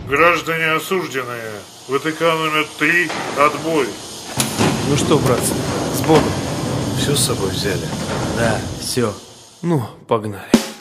Граждане осужденные, ВТК номер 3, отбой. Ну что, братцы, с Богом. Все с собой взяли? Да, все. Ну, погнали.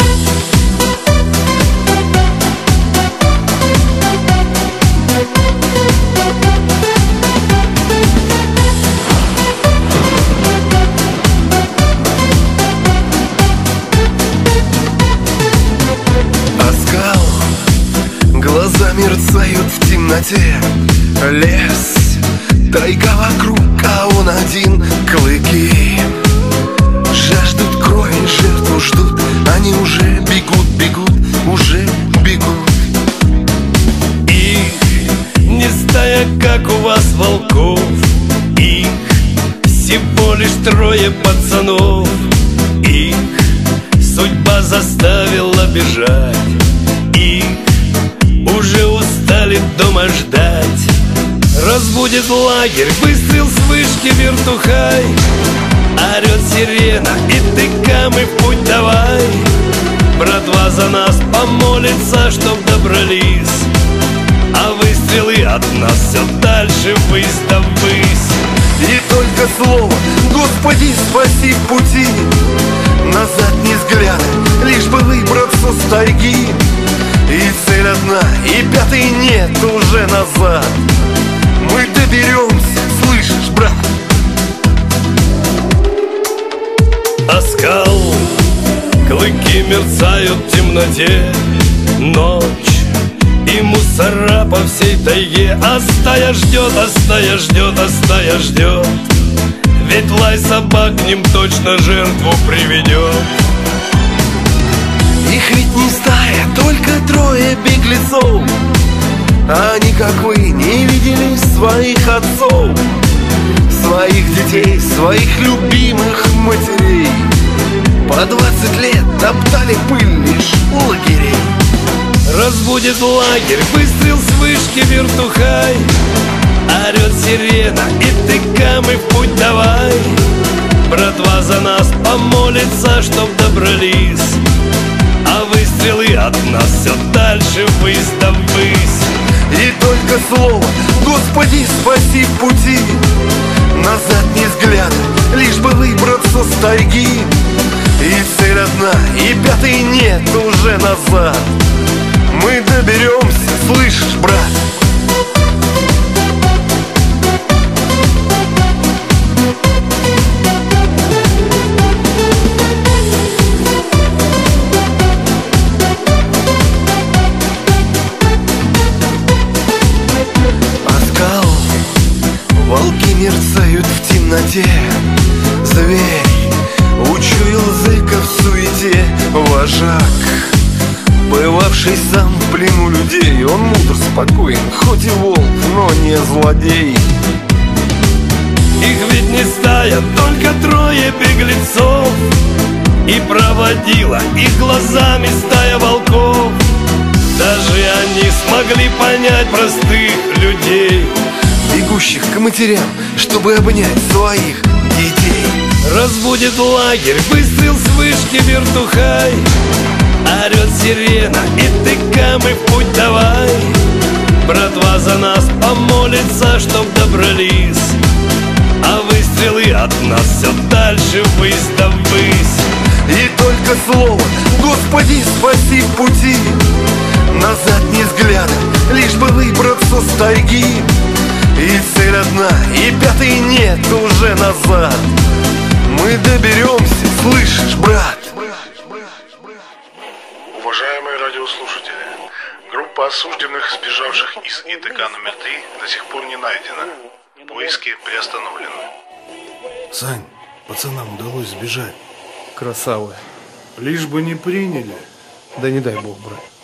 Оскал, глаза мерцают в темноте. Лес, тайга вокруг, а он один. Клыки жаждут крови, жертву ждут. Они уже бегут, бегут, уже бегут. Их не стая, как у вас, волков. Их всего лишь трое пацанов. Их судьба заставила бежать. Их уже устали дома ждать. Разбудит лагерь выстрел с вышки вертухай. Орет сирена, и ТК мы в путь давай. Братва за нас помолится, чтоб добрались. А выстрелы от нас все дальше ввысь да ввысь. И только слово «Господи, спаси в пути». Назад не взгляда, лишь бы выбраться с тайги. И цель одна, и пятый нет уже назад. Мы доберемся, слышишь, брат? Оскал, клыки мерцают в темноте. Ночь и мусора по всей тайге. А стая ждет, а стая ждет, а стая ждет. Ведь лай собак к ним точно жертву приведет. Их ведь не стая, только трое беглецов. Они, как вы, не видели своих отцов, своих детей, своих любимых матерей. По 20 лет топтали пыль лишь у лагерей. Разбудит лагерь выстрел с вышки вертухай. Орет сирена, и ТК мы в путь давай. Братва за нас помолится, чтоб добрались. А выстрелы от нас все дальше ввысь да ввысь. И только слово «Господи, спаси в пути». Назад не взгляда, лишь бы выбраться с тайги. И цель одна, и пятый нет уже назад. Мы доберемся, слышишь, брат? Оскал, волки мерцают в темноте. Зверь учуял зыка в суете. Вожак, бывавший сам в плену людей. Он мудр, спокоен, хоть и волк, но не злодей. Их ведь не стая, только трое беглецов. И проводила их глазами стая волков. Даже они смогли понять простых людей, бегущих к матерям, чтобы обнять своих детей. Разбудит лагерь выстрел с вышки вертухай. Орет сирена, и ТК мы в путь давай. Братва за нас помолится, чтоб добрались. А выстрелы от нас все дальше ввысь да ввысь. И только слово «Господи, спаси в пути». Назад не взгляда, лишь бы выбраться с тайги. И цель одна, и пятый нет уже назад. Мы доберемся, слышишь, брат? Уважаемые радиослушатели, группа осужденных, сбежавших из ИТК номер 3, до сих пор не найдена. Поиски приостановлены. Сань, пацанам удалось сбежать. Красавы. Лишь бы не приняли. Да не дай Бог, брат.